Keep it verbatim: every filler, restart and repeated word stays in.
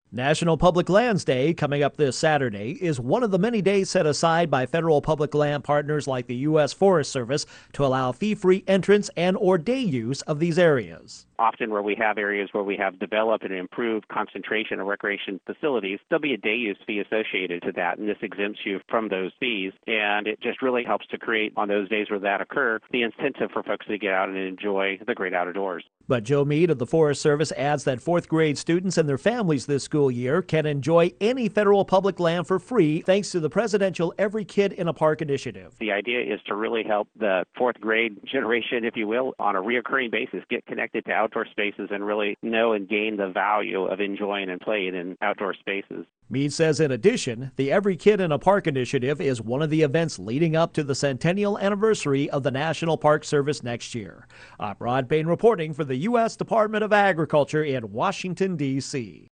National Public Lands Day, coming up this Saturday, is one of the many days set aside by federal public land partners like the U S Forest Service to allow fee-free entrance and or day use of these areas. Often where we have areas where we have developed and improved concentration of recreation facilities, there'll be a day use fee associated to that, and this exempts you from those fees. And it just really helps to create, on those days where that occur, the incentive for folks to get out and enjoy the great outdoors. But Joe Mead of the Forest Service adds that fourth grade students and their families this school year can enjoy any federal public land for free thanks to the presidential Every Kid in a Park initiative. The idea is to really help the fourth grade generation, if you will, on a reoccurring basis, get connected to outdoor spaces and really know and gain the value of enjoying and playing in outdoor spaces. Mead says in addition, the Every Kid in a Park initiative is one of the events leading up to the centennial anniversary of the National Park Service next year. I'm Rod Bain reporting for the U S Department of Agriculture in Washington, D C